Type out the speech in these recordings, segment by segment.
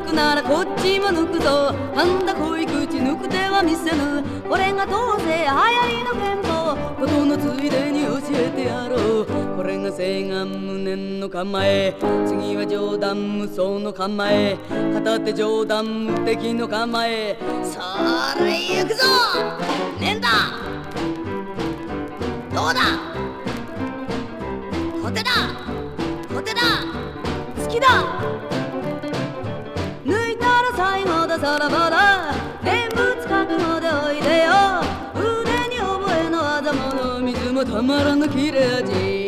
くならこっちも抜くぞ。なんだ濃い口抜く手は見せぬ。これがどうせ流行りの憲法、ことのついでに教えてやろう。これが正眼無念の構え、次は冗談無双の構え、片手冗談無敵の構え。それ行くぞ。ねんだどうだ小手だ小手だ好きだ。抜いたら最後ださらばだ。念仏覚悟でおいでよ。腕に覚えのあざもの水もたまらぬ切れ味。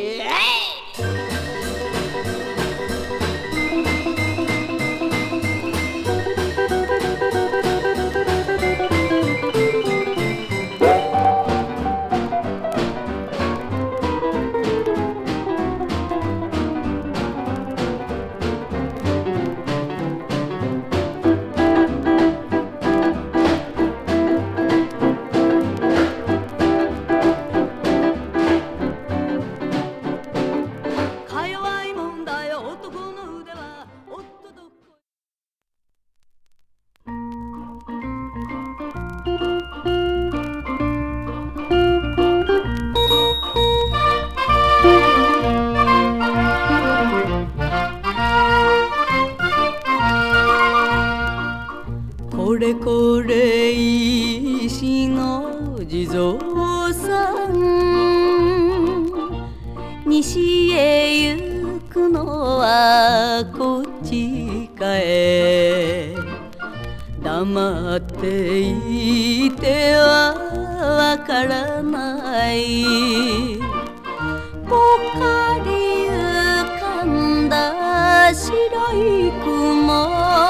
これこれ石の地蔵さん、西へ行くのはこっちかえ。黙っていてはわからない。ぽっかり浮かんだ白い雲、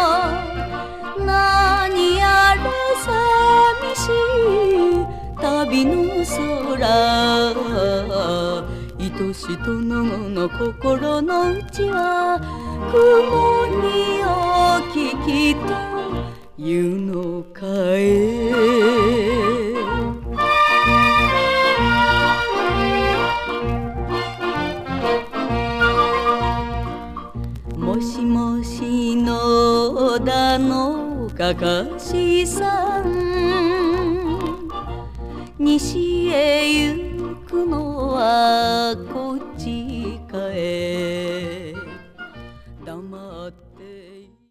何やら寂しい旅の空。愛し殿の心の内は雲に置ききというのかえ。もしもし野田のかかしさん、西へ行くのはこっちかえ。